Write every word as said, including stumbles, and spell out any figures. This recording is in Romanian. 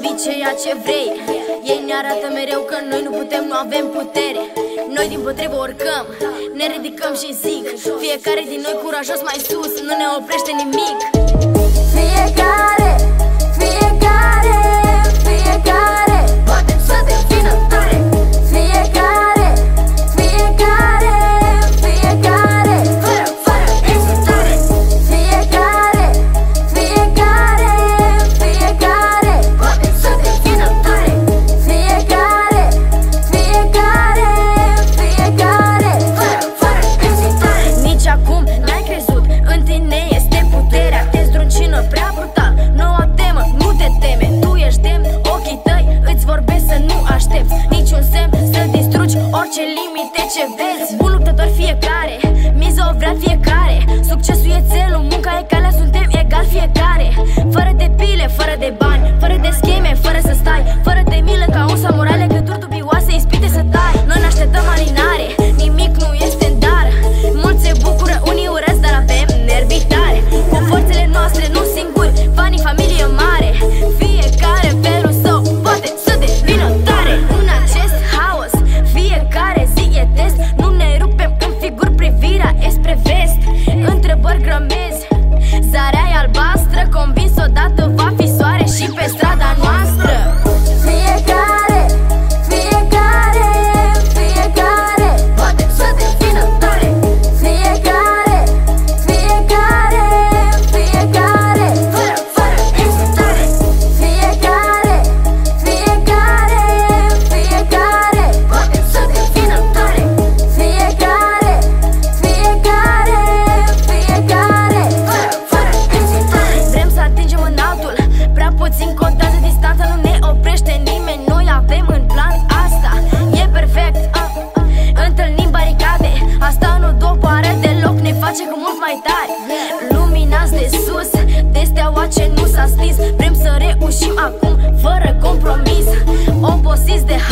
fii ceea ce vrei. Ei ne arată mereu că noi nu putem, nu avem putere. Noi dimpotrivă oricăm, ne ridicăm și zic: fiecare din noi curajos mai sus, nu ne oprește nimic. Fiecare, fiecare, fiecare poate să devină tare. Fiecare, fiecare, fiecare fără, fără ezitare. Fiecare, fiecare, fiecare poate să devină tare. Fiecare, fiecare, fiecare fără, fără ezitare. Nici acum n-ai crezut, în tine este puterea. Te zdruncină prea brutal, noua temă, nu te teme. Tu ești demn, ochii tăi îți vorbesc să nu aștepți niciun semn să distrugi orice limite ce vezi. Un luptător fiecare, miza o vrea fiecare. Succesul e țelul, munca e calea, suntem egal fiecare. Fără de pile, fără de bani, fără de scheme, fără să stai, fără de milă ca un samurai, legături dubioase, ispite să tai. Noi ne așteptăm alinare, nimic nu este în dar. Mulți se bucură, unii urăsc, dar avem nervi tare. Cu forțele noastre, nu singuri, fanii, familie mare. Fiecare în felul său poate să devină tare. În acest haos, fiecare zi e test. Nu ne rupem în figuri, privirea e spre vest. Întrebări grămezi, zarea e albastră. Convins odată va fi soare și pe strada noastră. Fiecare, fiecare, fiecare poate să devină tare. Fiecare, fiecare, fiecare fără, fără ezitare. Fiecare, fiecare, fiecare poate să devină tare. Fiecare, fiecare, fiecare fără, fără ezitare. Vrem să atingem înaltul, prea puțin contează distanța, nu ne oprește nimeni. Noi avem în plan asta, e perfect. uh. Întâlnim baricade, asta nu doboară deloc, ne face cu mult mai tari. Luminați de sus, de steaua ce nu s-a stins. Vrem să reușim acum, fără compromis. Obosiți de